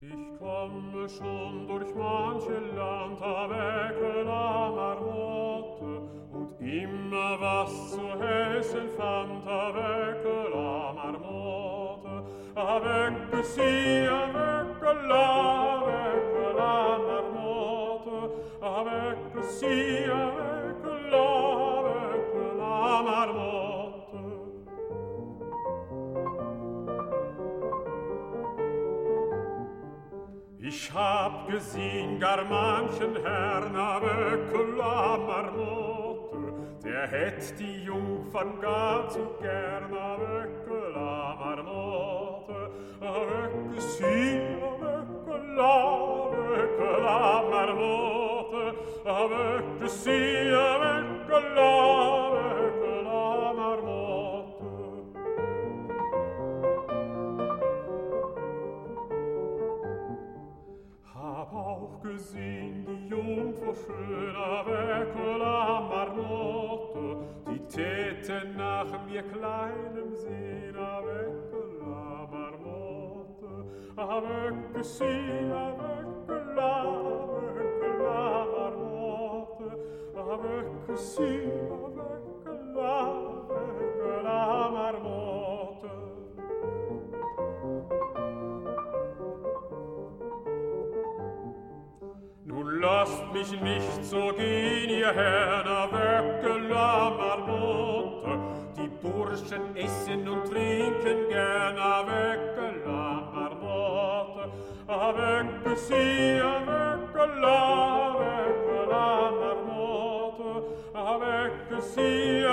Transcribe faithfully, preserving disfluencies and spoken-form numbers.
Ich komme schon durch manche Land, avec la Marmotte, und immer was zu essen fand, avec la Marmotte, avec si, avec la, avec la Marmotte, avec si, avec la, avec la Marmotte. Ich hab gesehen gar manchen Herrn avec la Marmotte, der hätt die Jungfern gar zu gern avec la Marmotte, avec si, avec la, avec la Marmotte, avec si, avec la, avec la Marmotte. Hab auch gesehen die Jungfrau schön avec la Marmotte, die täte nach mir kleinem Sehn avec la Marmotte, avec si, avec la, avec la Marmotte, avec si, avec la, avec la Marmotte. Nun lasst mich nicht so gehen, ihr Herrn, avec la Marmotte. Die Burschen essen und trinken gern avec la Marmotte, avec si, avec la, avec la Marmotte, avec si,